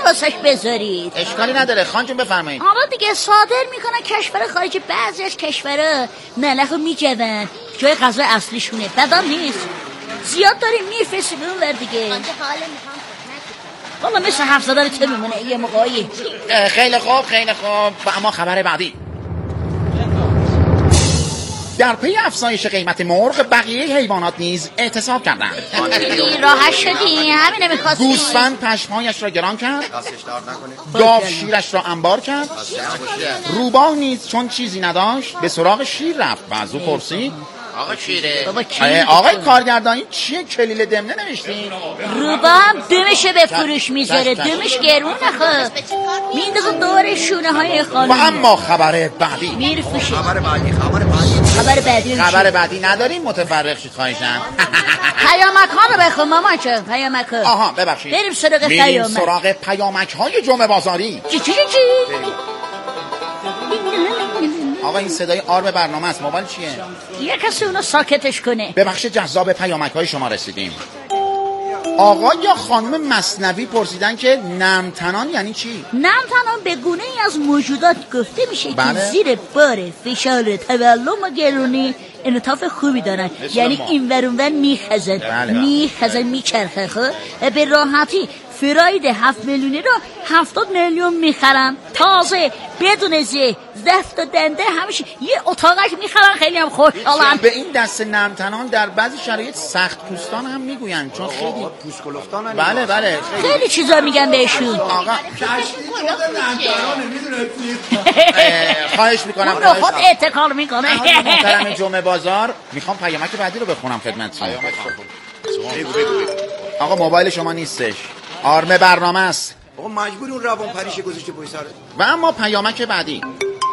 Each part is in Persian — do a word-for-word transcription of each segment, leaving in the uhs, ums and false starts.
واسش بذارید. اشکالی نداره خانجون بفرمایید. حالا دیگه صادر میکنن کشور خارج، بعضی از کشورها ملخو میجون جای غذا اصلیشونه، بدم نیست. زیاد داریم میرفرستیم اون ور دیگه. والا مثل حرف زدن تو میمونه یه موقعی. خیلی خوب خیلی خوب. و اما خبر بعدی، در پی افزایش قیمت مرغ بقیه حیوانات نیز اعتصاب کردند. راحت شدی همینه می‌خواستی. گوسفند پشمهایش را گران کرد، گاو شیرش را انبار کرد، روباه نیز چون چیزی نداشت به سراغ شیر رفت و از او پرسید آقا شیره آقای کارگردانی چیه کلیل دمنه نوشتین؟ روباه هم دمشه به فروش میذاره، دمش گرون نخواه میندازه دور شونه های خانم. و اما خبر بعدی میرفوشه. خبر بعدی خبر بعدی خبر بعدی خبر بعدی نداریم، متفرق شید خواهشم. پیامک ها رو بخون مامان چه پیامک ها. آها ببخشید بریم سراغ میریم پیامک. سراغ پیامک های جمعه بازاری. چی چی چی آقا این صدای آرم برنامه است، موبایل چیه؟ یه کسی اونو ساکتش کنه. به بخش جذاب پیامک های شما رسیدیم. آقا یا خانم مثنوی پرسیدن که نمتنان یعنی چی؟ نمتنان به گونه ای از موجودات گفته میشه بله؟ که زیر بار فشار تولم و گرونی انعطاف خوبی دارن، یعنی این ور اون ور میخزن بله میخزن میچرخه خب به راحتی فراید هفت میلیونی رو هفتاد میلیون میخرن، تازه بدون زه زفت و دنده همیشه یه اتاقش میخرن، خیلی هم خوشحالن. به این دست نمتنان در بعضی شرایط سخت پوستان هم میگوین، چون خیلی پوست کلفتان. بله بله خیلی, خیلی چیزا میگن بهشون. آقا خواهش میکنم اون رو خود اعتقال میکنه. محترم جمعه بازار، میخوام پیامک بعدی رو بخونم خدمتتون. آقا موبایل شما نیستش، آرم برنامه است. آقا مجبور اون روان پریش گذاشته پای سر. و اما پیامک بعدی،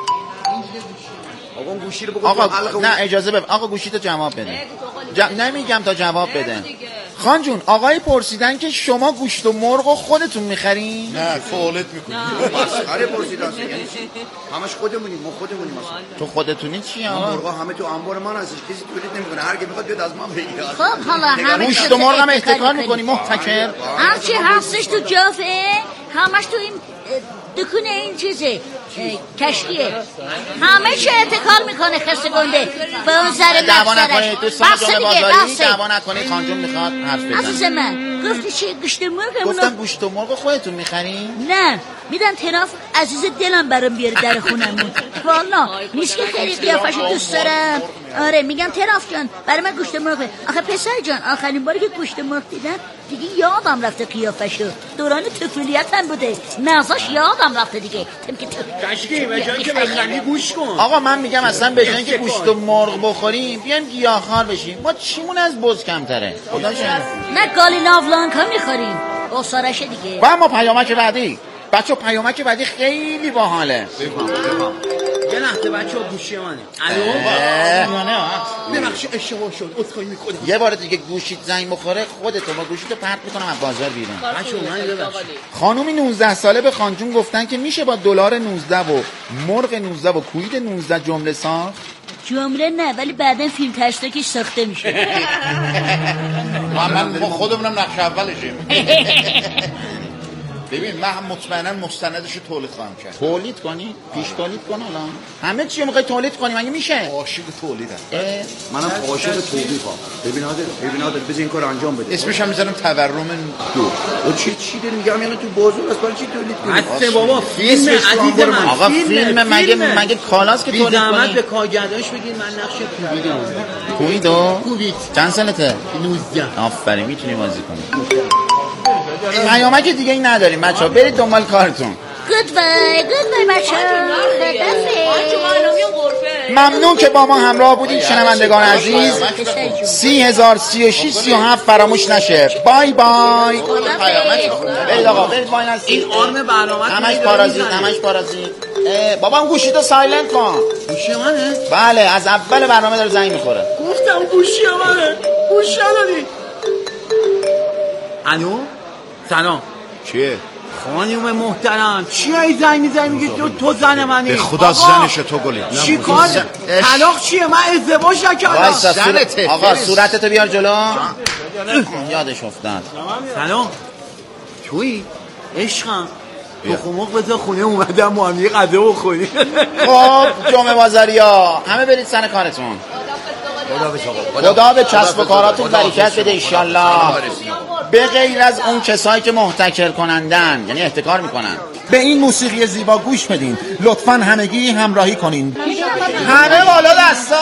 آقا اون گوشی رو بگو. آقا نه اجازه بده، آقا گوشی تو جواب بده. ج... نمیگم تا جواب بده. خان جون آقای پرسیدن که شما گوشت و مرغ خودتون میخرین؟ نه توالت میکنیم. مسخره پرسیدن یعنی همش خودمونیم، ما خودمونیم اصلا. تو خودتونی چی آقا؟ مرغا همه تو انبار من هستش، کسی تولید نمیکنه، هر کی میخواد بیاد از من بگیره. خب حالا همه گوشت و مرغ هم احتکار میکنی محتکر؟ هرچی هستش تو جافه همش تو این دکونه این چیزه کشکیه، همه چه احتکار میکنه خسته گنده به اون سر دعوا نکنید دوستان جمعه بازاری، دعوا نکنید. خانجون میخواد حرف بزنه. عزیز من گفتی چی گوشت مرغ؟ گفتم گوشت و مرغ خودتون میخرین؟ نه میدن طرف عزیز دلم برام بیاره در خونمون. والا نیست که خیلی قیافشو دوست دارم. آره میگن طرف جان برای من گوشت مرغ. آخه پسر جان آخرین باری که گوشت مرغ دیدم دیگه یادم رفته قیافشو، دوران طفولیتم بوده، مغزش یادم رفته دیگه. کشکی به جایی که بخندی گوش کن. آقا من میگم اصلا به جایی که گوشت و مرغ بخوریم بیایم گیاهخوار بشیم. ما چیمون از بز کمتره؟ خدا شاهد. نه گالینا بلانکا میخوریم اصارشه دیگه. و اما پیامک بعدی بچه، پیامک بعدی خیلی باحاله. یه لحظه بچه ها گوشی منه. الو ببخشید اشتباه شد، عذرخواهی میکنم. یه بار دیگه گوشیت زنگ بخوره خودتو با گوشیتو پرت میکنم از بازار بیرون. بچه من ببخشید. خانومی نوزده ساله به خانجون گفتن که میشه با دلار نوزده و مرغ نوزده و کوید نوزده جمله ساخت؟ جمله نه ولی بعدن فیلم تشتکش ساخته میشه. من با خودمونم نقش اولشیم. ببین من مطمئنا مستندش رو تولید خواهم کرد. تولید کنی؟ پیش تولید کن الان. همه چی میخوای تولید کنی مگه میشه؟ عاشق تولیدم. منم عاشق تولیدم. ببین عادل، ببین عادل بذار این کارو انجام بده. اسمش هم میذارم تورم دو. او چی چی داری میگم یعنی تو بازار از برای چی تولید کنی؟ حتی بابا فیلم عزیز من. آقا فیلم مگه مگه کالاست که تولید کنی؟ به کارگردانش بگید من نقش کوبیدم. کوبیدو؟ کوبید. چند سالته؟ نوزده. آفرین میتونی بازی کنی. پیامک دیگه ای نداریم بچه‌ها، برید دنبال کارتون. گود بای گود بای بچه‌ها. ممنون که با ما همراه بودید شنوندگان عزیز. سی هزار سی و شش سی و هفت فراموش نشه. بای بای. برید آقا برید وای نستید. این آرم برنامه همش پارازیت همش پارازیت. بابا اون گوشی تو سایلنت کن. گوشی منه؟ بله از اول برنامه داره زنگ میخوره. گفتم گوشی منه. گوشی دادی. الو سلام. چیه؟ خانم محترم چیه ای زنگ میزنی میگی تو تو زن منی؟ به خدا زنش تو گلی. چی کار؟ طلاق چیه؟ من ازدواج نکردم. زنته. آقا صورتتو بیار جلو. یادش افتاد. سلام. تویی؟ عشقم تخمق بذار خونه اومدم ما هم یه غذا بخوریم. خب جمعه بازاریا همه برید سر کارتون. خدا به کسب و کاراتون برکت بده ایشالله. به غیر از اون کسایی که محتکر کنندن، یعنی احتکار میکنن، به این موسیقی زیبا گوش بدین. لطفاً همگی همراهی کنین. همه بالا دستا.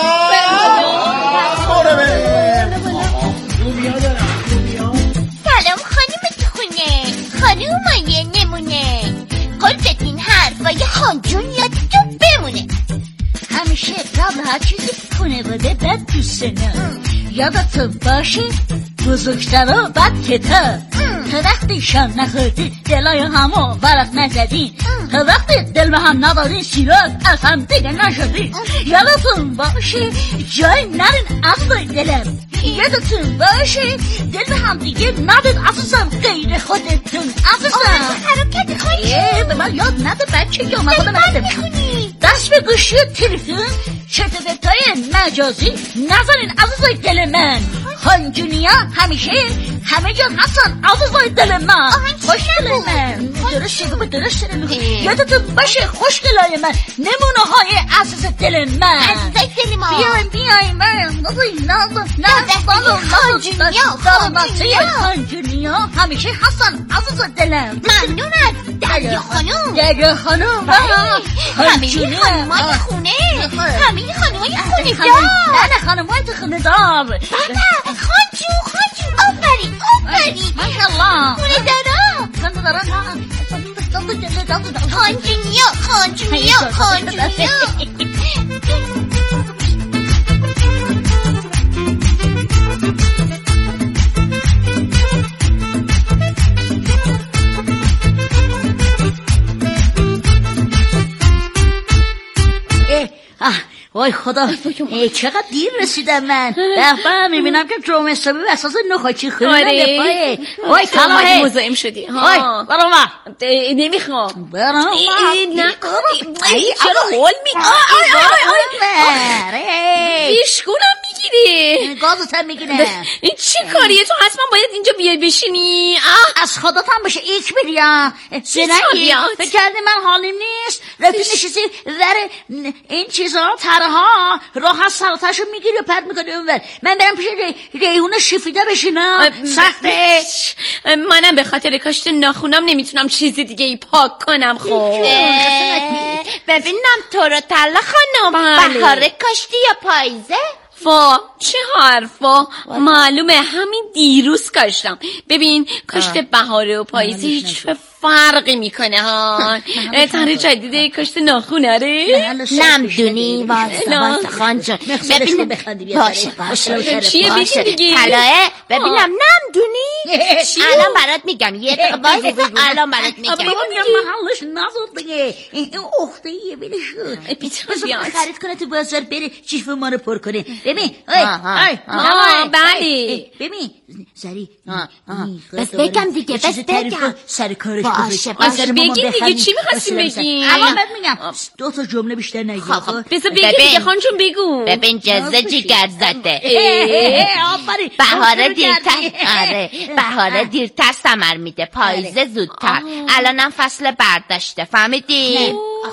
سلام خانم تو خونه. خانم مایه نمونه. قلت این حرفای خانجون یادتون بمونه. همیشه قبل هر چیزی کنه بده بد دوستنه. یادتون باشه بزرگترا بد کتا. تا وقتی شام نخوردی دلای همو ورق نزدین. تا وقتی دل به هم ندارین سیراز از هم دیگه نشدین. یادتون باشه جای نرین عزیزای دلم. یادتون باشه دل به هم دیگه ندید عزیزم غیر خودتون عزیزم. حرکت خواهی به من یاد نده بچه که اومده نده دست به گوشی و تلفن شرطبتای مجازی نزنین عزیزای دل من. خانجونیا همیشه همه جا هستن عزیزای دل من. خوشگل من درست شده به درست شده میگه. یادتون باشه خوشگلای من نمونه های عزیز دل من. عزیزای دل ما بیایم بیایم من نازی نازم خانجونیا خانجونیا خانجونیا همیشه هستن عزیز دلم. ممنون از دریا خانوم. دریا خانوم همه خانمای خونه. همه خانمای خونه دار. نه خانمای تو خونه دار. خانجون خانجون آفرین آفرین ماشاءالله خونه دارم. خونه دارم خانجونیا خانجونیا خانجونیا. وای خدا چقدر دیر رسیدم من. دفعه میبینم که جمعه صبحی به اساس نخاچی خونه دفعه. وای کلاهه مزاحم شدی. وای برام ما نمیخوام برام ما چرا هول میگی؟ بیشکونم میگیری گازت هم میگیره. این چی کاریه؟ تو حتما باید اینجا بیای بشینی. از خودت هم بشه ایک بریم. زنگی فکر کردی من حالیم نیست رفتی نشستی ور این چیزها ترها راه از سراتشو میگیری و پرد میکنی اونور. من برم پیش ریحون شفیده بشینم سخته. منم به خاطر کاشت ناخونم نمیتونم چیز دیگه ای پاک کنم. خب ببینم تو رو تله خانم بهاره کاشتی یا پاییزه؟ وا چه حرفا. معلومه همین دیروز کاشتم. ببین کاشت بهاره و پاییزی هیچ فرقی میکنه ها. تنه جدیده کاشت ناخونه ره نمدونی واسه واسه خانجون. ببین باشه باشه چیه بگی دیگه طلایه ببینم نمدونی الان برات میگم یه دقیقه واسه الان برات میگم. محلش نزد دیگه این اخته یه بلشو بذار خرید کنه تو بازار بره چیف ما رو پر کنه. ببین ای بله ببین زری بس بگم دیگه بس بگم سر کارش باشه باشه بگی دیگه چی میخواستی بگی؟ الان بهت میگم دو تا جمله بیشتر نگی. بذار بگی دیگه خانجون بگو. ببین جزه جیگر زده آفرین بهاره دیرتر. آره بهاره دیرتر ثمر میده پاییزه زودتر. الانم فصل برداشته فهمیدی؟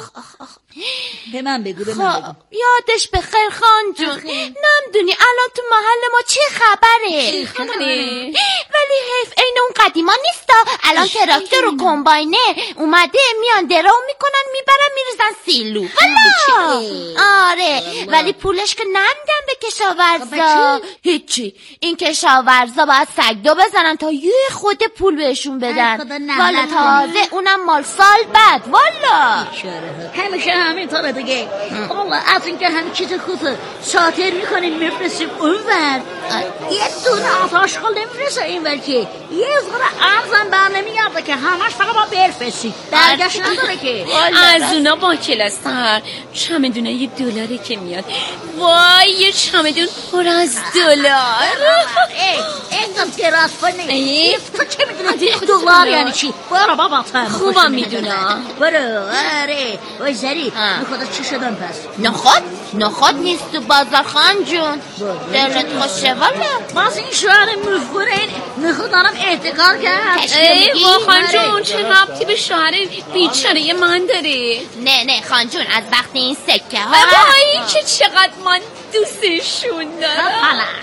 به من بگو به من بگو. یادش بخیر خانجون. نمیدونی الان تو محل ما چه خبره؟ ولی حیف این اون قدیما نیستا. الان تراکتور و کمباینه اومده میان درو میکنن میبرن میریزن سیلو. آره ولی پولش که نمیدن به کشاورزا. هیچی این کشاورزا باید سگدو بزنن تا یه خود پول بهشون بدن. والا تازه اونم مال سال بعد. والا همیشه همینطوره دیگه. والا از اینکه همین چیز خوبه شاطر میکنیم میفرستیم اونور یه دونه آتاش خال نمیرسه اینور که یه ذره ارزم بر نمیارده که همش فقط با برفرستی برگشت نداره که. از اونا با کلاستر چمدونه یه دلاره که میاد. وای یه چمدون پر از دلار. اینقدر دراز کنی تو چه میدونی دلار یعنی چی؟ برو بابا تن خوبم میدونم. برو. آره وای زری میخواد چی شدن پس؟ نخود نخود نیست تو بازار خانجون. دلت خوشه والا. باز این شوهر مفگوره این میخواد دارم احتکار کرد. ای وا خانجون چه ربطی به شوهر بیچاره من داره؟ نه نه خانجون از وقتی این سکه ها وای که چقدر من دوستشون دارم.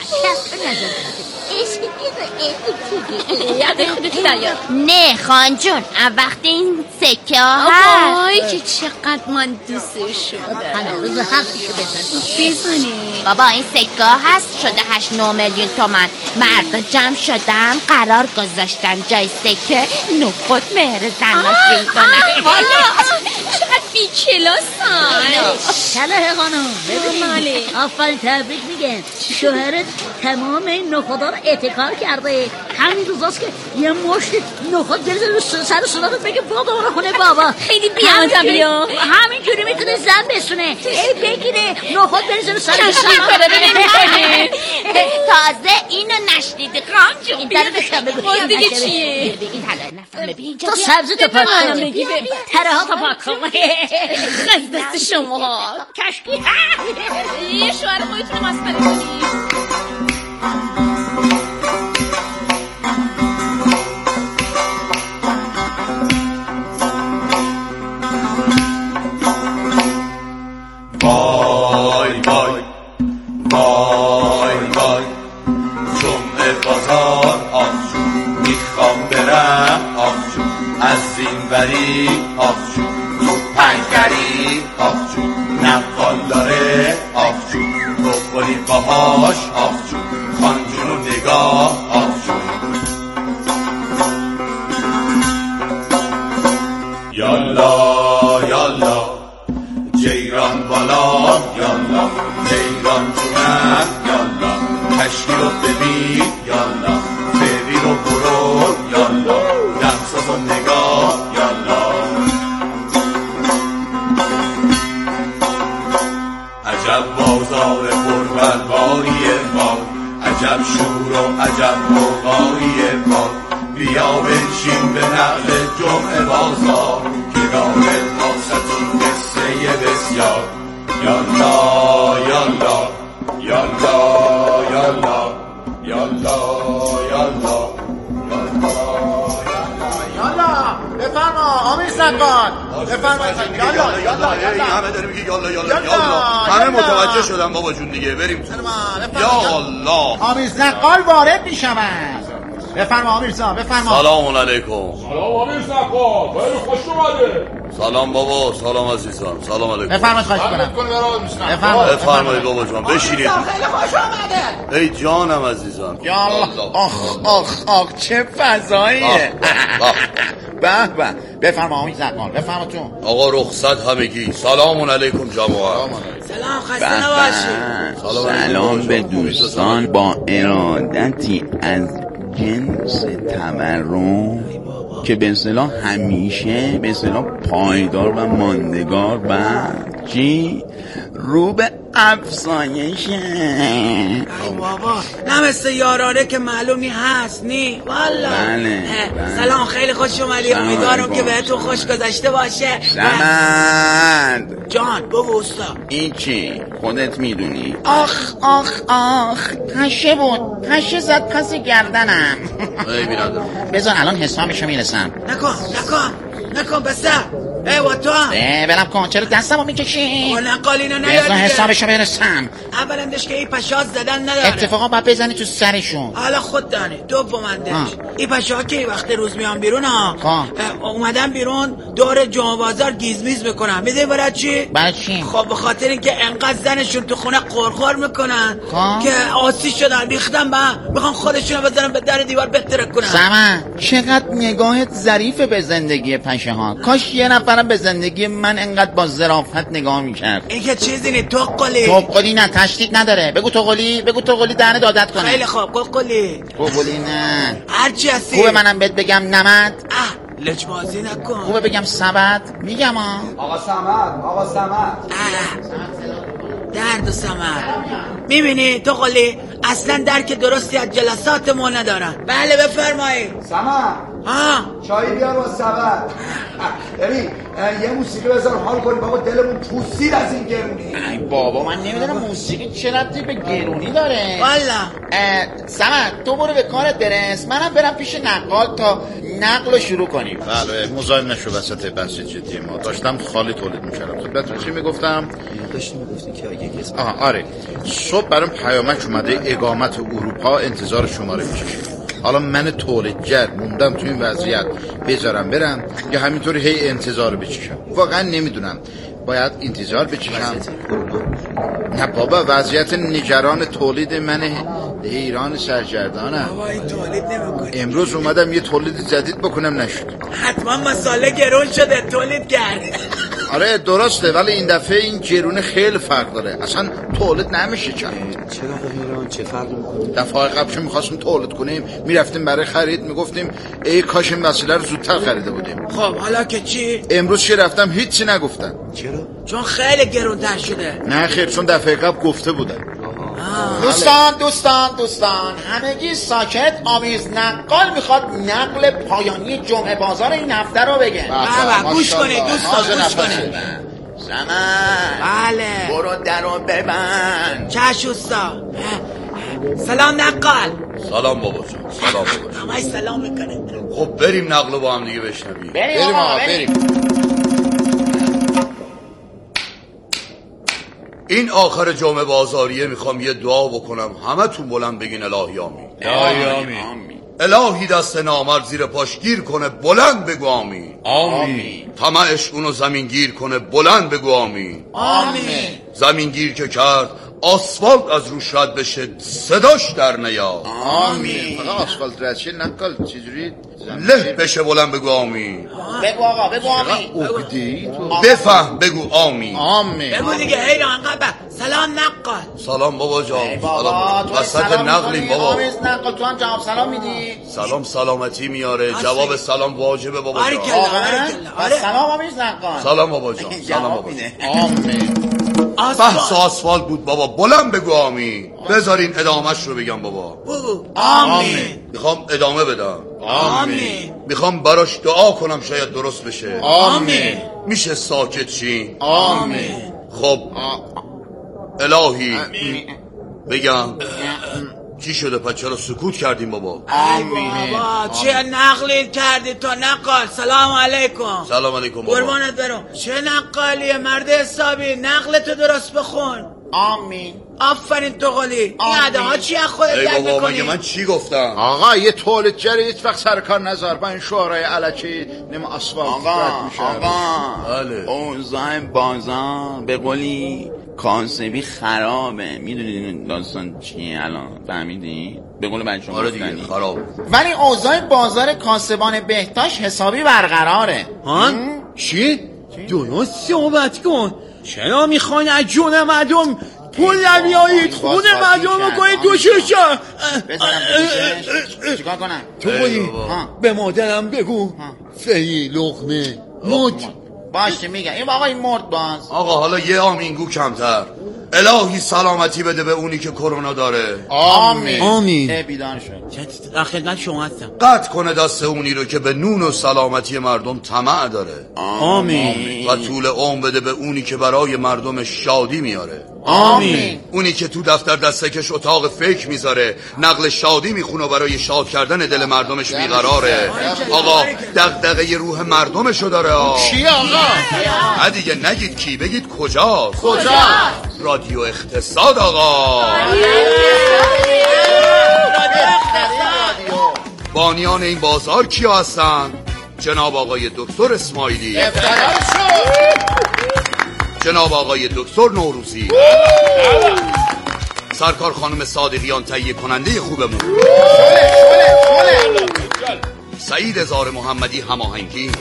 یاد خودت نیار. نه خانجون از وقتی این سکه ها هست. وای که چقدر من دوستشون دارم. روز هفتیشو بزنی بزنی بابا این سکه ها هست شده هشت نه میلیون تومن. مردا جمع شدن قرار گذاشتن جای سکه نخود مهر زناشویی کنن. والا چقدر بی‌کلاسن. صلاح خانم بله. ببین آفرین تبریک میگن. شوهرت تمام این نخودا رو احتکار کرده. همین روزاست که یه مشت نخود بریزه رو سر صورتت بگه بابا اون خونه بابا. خیلی بیادبی ها. همینجوری میتونه زن بسونه. ای بگیره نخود بریزه رو سر تشریف بره ببین. تازه اینو نشنیدی خانجون. این طرف بشم بگو باز دیگه چیه؟ این حالا نفهم ببین تو سبزی تو پاک منم کن. بگی ببین. تره ها تو پاک کن. خیلی دست شما کشکی یه شوهر خودتون مسخره کنی. وای وای وای وای جمعه بازار آفشو میخوام برم آفشو از این وری آفشو تو پنکری آفشو نقال داره آفشو بخوری باهاش آفشو خانجون و نگاه آفشو یالا یالا جیران بالا یالا جیران جونم یالا کشتی رو ببین یالا فیبی رو برو یالا دمساز و نگاه یالا عجب بازار پربلواری ما عجب شور و عجب غوغایی ما بیا بنشین به نقل جمعه بازار که داره واسطون قصه بسیار یالا یالا یالا یالا یالا یالا یالا بفرما آمیر سقال بفرما یالا یالا یالا همه داره میگه یالا یالا یالا، یالا همه یالا. متوجه شدن بابا جون دیگه بریم یا الله آمیر سقال وارد میشوند. بفرما آمیر صاحب بفرما. سلام علیکم. سلام آمیر سقال خیلی خوش اومده. سلام بابا سلام عزیزم سلام علیکم. بفرمایید خواهش کنم. بفرمایید بفرمایید بابا جان بشینید. خیلی خوش اومده. ای جانم عزیزم یا الله آخ آخ آخ چه فضاییه. به به بفرما آمیر سقال بفرما تو. آقا رخصت همگی سلام علیکم جماعت. سلام خسته نباشی. سلام به دوستان با ارادتی از جنس تورم که به اصطلاح همیشه به اصطلاح پایدار و ماندگار و چی رو به افزایشه. ای بابا نه مثل یارانه که معلومی هست نی والا. بله، بله. سلام خیلی خوش اومدی. سلام امیدوارم علیکم. که بهتون خوش گذشته باشه. سمد جان بگو استا. این چی خودت میدونی. آخ آخ آخ پشه بود پشه زد پس گردنم. ای بیرادر بذار الان حسابشو میرسم. نکن نکن نکن بسته. ای و تو هم اه بلم کن چرا دستمو میکشی. نقال اینو بذار نیاد حسابشو برسم. اولندش که این پشات زدن نداره. اتفاقا باید بزنی تو سرشون. حالا خود دانه دومندش این پشه ها که وقت روز میان بیرون ها اه، اومدن بیرون دور جمعه بازار گیزمیز میکنن. میدونی برای چی؟ برای چی؟ خب به خاطر اینکه انقدر زنشون تو خونه قرقر میکنن خب. که آسی شدن ریختن با میخوان خودشونو بزنن به در دیوار بتره کنن. سمن چقدر نگاهت ظریفه به زندگی پشه ها. کاش یه نفرم به زندگی من انقدر با ظرافت نگاه میکرد. این که چیزی نی تو قلی تو قلی نه تشدید نداره. بگو تو قلی بگو تو قلی دهنه دادت کنه. خیلی خوب قلی تو قلی نه هرچی هستی. خوبه منم بهت بگم نمد. اه لجبازی نکن. خوبه بگم سبد میگم ها. آقا سمد آقا سمد درد و سمر میبینی تو قلی اصلا درک درستی از جلسات ما ندارن. بله بفرمایید. سمد ها چایی بیار با سبد. ببین یه موسیقی بذار حال کنیم بابا، دلمون پوسید از این گرونی. ای بابا من نمیدونم موسیقی چه ربطی به گرونی داره. والا سمت تو برو به کارت برس، منم برم پیش نقال تا نقل رو شروع کنیم. بله مزاحم نشو وسط بحث جدی ما، داشتم خالی تولید میکردم. خدمتتون چی میگفتم؟ داشتی میگفتی که اگه کسی آها آره، صبح برام پیامک اومده اقامت اروپا انتظار شماره میشه. حالا من تولیدگر موندم تو این وضعیت بذارم برم یا همینطوری هی انتظار بچشم؟ واقعا نمیدونم باید انتظار بچشم. نه بابا وضعیت نگران تولید من ایران سرگردانم. بابا این تولید نمیکنی. امروز اومدم یه تولید جدید بکنم نشد. حتما مساله گرون شده تولید کردی. آره درسته، ولی این دفعه این گرونه خیلی فرق داره، اصلا تولید نمیشه کرد. چرا ایران چه فرقی میکنه؟ دفعه قبل که میخواستیم تولید کنیم میرفتیم برای خرید میگفتیم ای کاش این وسیله رو زودتر خریده بودیم. خب حالا که چی؟ امروز که رفتم هیچی نگفتن. چرا؟ چون خیلی گرونتر شده. نه خیر، چون دفعه قبل گفته بودن. دوستان دوستان دوستان همگی ساکت. آمیز نقال میخواد نقل پایانی جمعه بازار این هفته رو بگه. بابا گوش کنید دوستان گوش کنید. زمان بله برو در رو ببند. چش استا. سلام نقال. سلام بابا جان. سلام بابا جان. همه سلام میکنه. خب بریم نقل با هم دیگه بشنویم. بریم آقا بریم. این آخر جمعه بازاریه میخوام یه دعا بکنم، همه تون بلند بگین الهی آمین. الهی آمین. الهی دست نامرد زیر پاش گیر کنه، بلند بگو آمین. آمین. طمعش اونو زمین گیر کنه، بلند بگو آمین. آمین. زمین گیر که کرد آسفالت از روش رد بشه، صداش در نیاد. آمین. فقط آسفالت رد شه نقل چجوری له بشه، بلند بگو آمین. بگو آقا بگو آمین. بفهم بگو آمین. آمین. بگو دیگه حیران قبه. سلام نقال. سلام بابا جان. ای بابا تو وسط سلام نقلیم میکنی. بابا. آمیز نقل تو هم جواب سلام میدی. سلام سلامتی میاره، جواب سلام واجبه بابا آره جان. کلا آره کلا. آره سلام آمیز نقال. سلام بابا جان. سلام جواب بابا جان. میده. آمین. بحث آسفالت بود بابا، بلند بگو آمین. بذارین ادامهش رو بگم بابا. بگو آمین. میخوام ادامه بدم. آمین. میخوام براش دعا کنم شاید درست بشه. آمین. میشه ساکت چین؟ آمین. خب الهی بگم چی شده پس چرا سکوت کردیم بابا؟ آمین. بابا چه نقلی کردی تو نقال. سلام علیکم. سلام علیکم بابا. قربانت برم. چه نقالیه مرد حسابی، نقل تو درست بخون. آمین. آفرین تو قلی. این عده ها چی از خودت ای یاد بابا مگه میکنی؟ من چی گفتم؟ آقا یه تولیدگر هیچ وقت سرکار نذار با این شعرهای علکی نم آسفالت آقا رد میشه. آقا بله. اوضاع بازار به قولی کاسبی خرابه. میدونی داستان چیه الان؟ فهمیدی؟ به قول بچه‌ها آره دیگه خراب. ولی اوضاع بازار کاسبان بهداشت حسابی برقراره. هان؟ چی؟ درست صحبت کن. چرا میخوان از جون مردم پول نمیایید خون مردم رو کنید تو شوشا؟ بزنم بگوشش چیکار کنم؟ تو بایی به مادرم بگو فری لقمه مد. باشه میگم این آقا این مرد باز. آقا حالا یه آمینگو کمتر. الهی سلامتی بده به اونی که کرونا داره. آمین. آمین. بیدار شد. خدمت شما هستم. قطع کنه دست اونی رو که به نون و سلامتی مردم طمع داره. آمین. و طول عمر بده به اونی که برای مردم شادی میاره. آمین. اونی که تو دفتر دستکش اتاق فکر میذاره، نقل شادی میخونه برای شاد کردن دل مردمش بیقراره. آقا دغدغه روح مردمشو داره. چی آقا؟ نه دیگه نگید کی، بگید کجا. کجا؟ رادیو اقتصاد آقا. بانیان این بازار کیا هستن؟ جناب آقای دکتر اسماعیلی، جناب آقای دکتر نوروزی، سرکار خانم صادقیان تهیه کننده خوبمون، سعید زار محمدی هماهنگی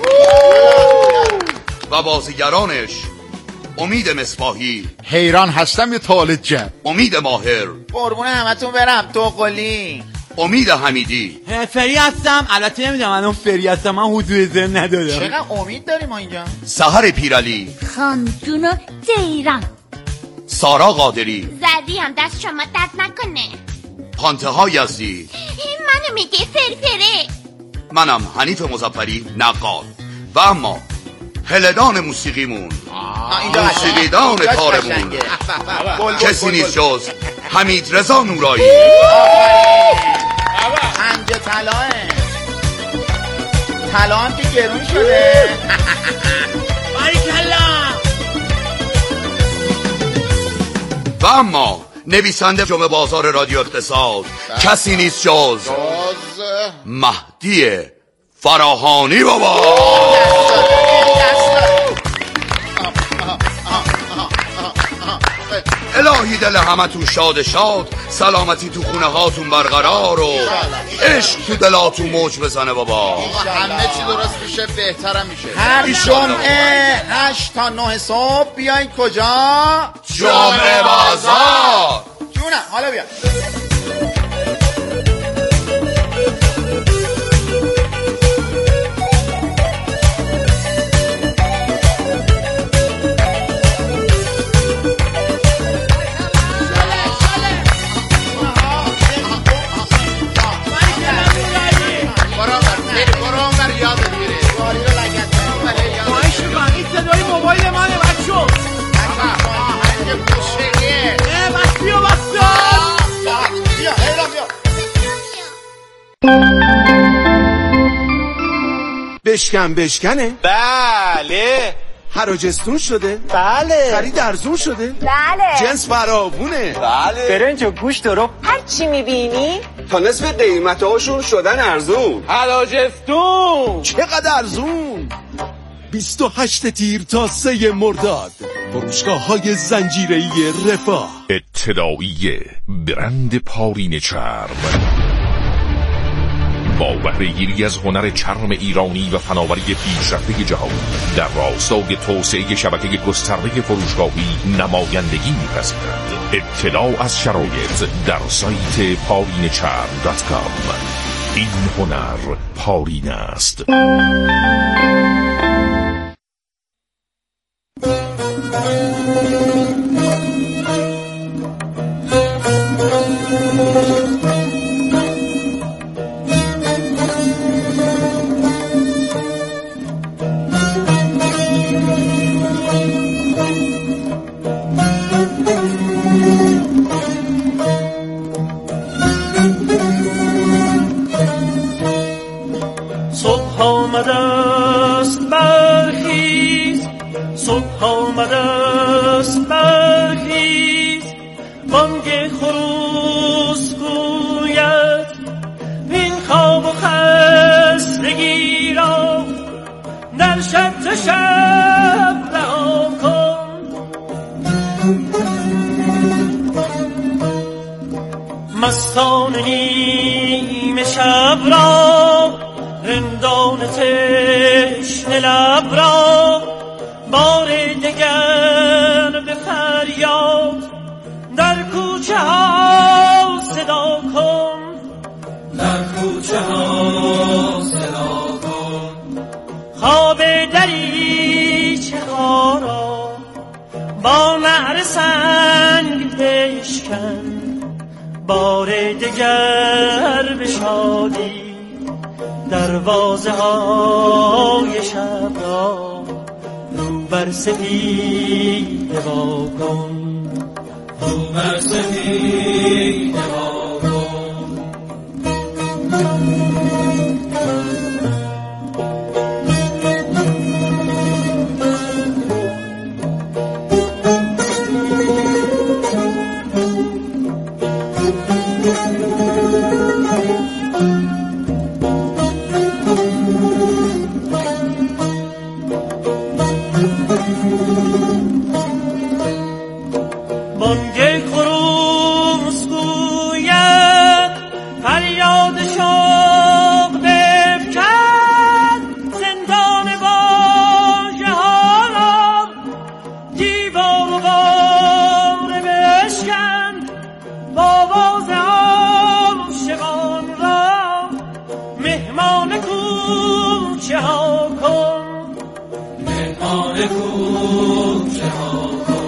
و بازیگرانش امید مصباحی. حیران هستم یه تولیدگر. امید ماهر. قربونه همتون برم تو قلی. امید حمیدی. فری هستم. البته نمیدونم الان فری هستم، من حضور ذهن ندارم. چقدر امید داریم ما اینجا. سحر پیرعلی. خانجون تهران. سارا قادری. زدی هم دست شما درد نکنه. پانتها یزدی. این منو میگه فرفره. منم حنیف مظفری نقال. و اما هلدان موسیقیمون، موسیقیدان کارمون، کسی نیست جز حمید رضا نورایی. پنج طلاه طلا هم که گرون شده. باریکلا. و اما نویسنده جمعه بازار رادیو اقتصاد کسی نیست جز مهدی فراهانی بابا. الهی دل همه تو شاد شاد، سلامتی تو خونه هاتون برقرار و عشق تو دلاتون موج بزنه بابا. همه چی درست میشه، بهترم میشه. هر جمعه هشت تا نه صبح بیاین کجا؟ جمعه بازار. جونم حالا بیا. بشکن بشکنه؟ بله. حراجستون شده؟ بله. خرید ارزون شده؟ بله. جنس فراوونه؟ بله. برنج و گوشت رو هر چی میبینی تا نصف قیمت هاشون شدن ارزون. حراجستون. چقدر ارزون؟ بیست و هشت تیر تا سه مرداد، فروشگاه های زنجیره‌ای رفاه. اطلاعیه برند پارین چرم با بهره‌گیری از هنر چرم ایرانی و فناوری پیشرفته جهان در راستای توسعه شبکه گسترده فروشگاهی نمایندگی می‌پذیرد. اطلاع از شرایط در سایت پارین چرم دات کام. این هنر پارین است. صبح آمده است برخیز، صبح آمده است برخیز، بانگ خروس گوید این خواب و خستگی را در شب شب رها کن. مستان نیمه شب را، رندان تشنه لب را، بار دگر به فریاد در کوچه ها صدا کن. در کوچه ها صدا کن. خواب دریچه ها را با نعره سنگ بشکن، بار دگر به شادی دروازه های شب را رو بر سپیده وا کن. رو بر سپیده وا کن. بانگ خروس گوید فریاد شوق بفکن، زندان واژه ها را دیوار و باره بشکن، با باز عاشقان را مهمان کوچه ها کن. مهمان کوچه ها کن.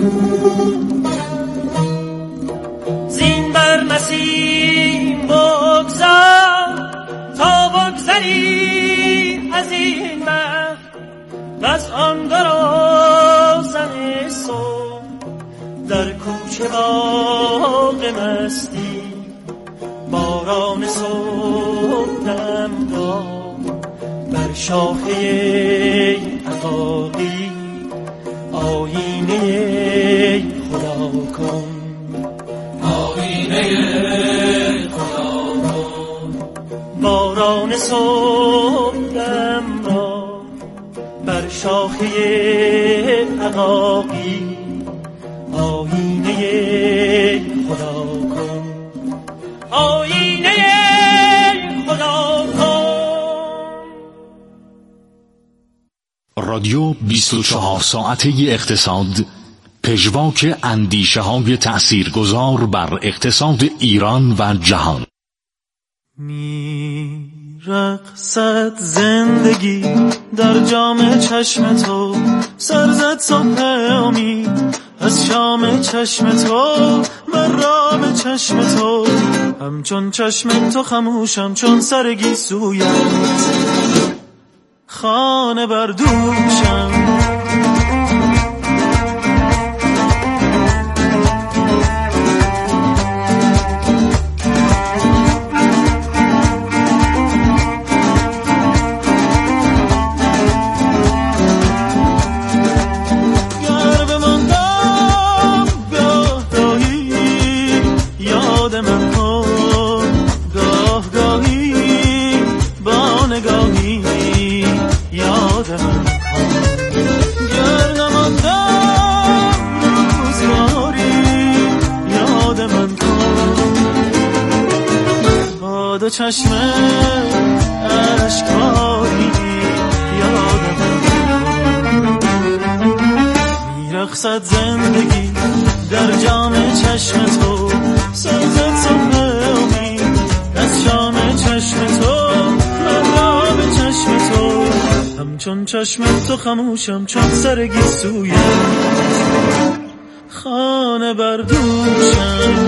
زین بر نسیم بگذار تا بگذری از این بر و از آن برازن صبح در کوچه باغ مستی باران صبح دم داد بر شاخه عقاقی آینه خدا کن آینه خدا کن باران صبح دم داد بر شاخه عقاقی آینه خدا کن آینه خدا کن. رادیو بیست و چهار ساعته اقتصاد، پژواک اندیشه های تأثیرگذار بر اقتصاد ایران و جهان. می رقصد زندگی در جام چشم تو، سرزد صبح امید از شام چشم تو، من را به چشم تو همچون چشم تو خموشم چون سرگی سویت خانه بردوشم. دو چشم اشکباری یادم میرقصد زندگی در جام چشم تو، سازد صبح امید از شام چشم تو، من را به چشم تو همچون چشم تو خموشم چون سرگی سوی خانه بردوشم.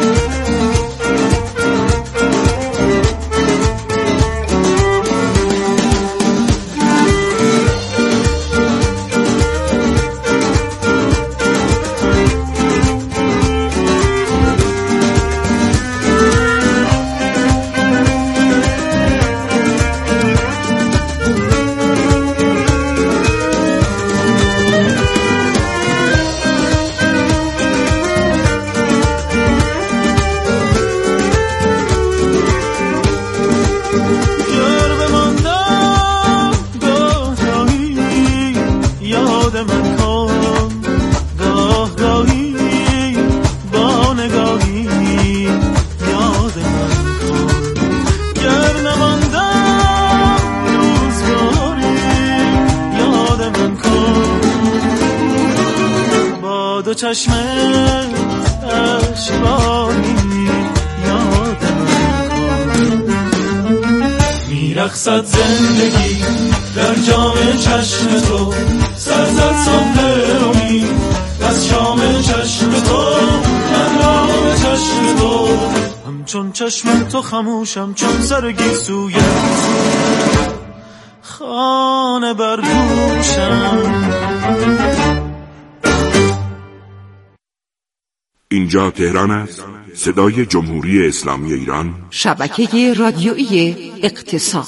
دو چشم اشکباری یادم میرقصد زندگی در جام چشم تو، سرزد صبح امید از شام چشم تو، من را به چشم تو همچون چشم تو خموشم چون سرگی سویت خانه بردوشم. اینجا تهران است، صدای جمهوری اسلامی ایران، شبکه رادیویی اقتصاد.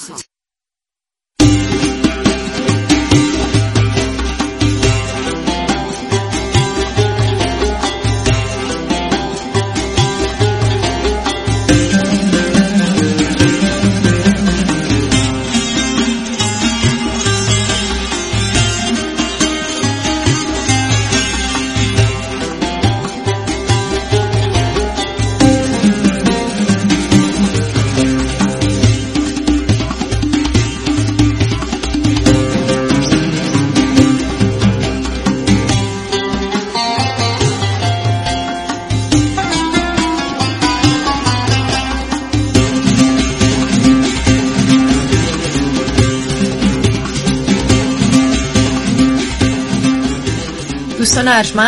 دوستان ارجمند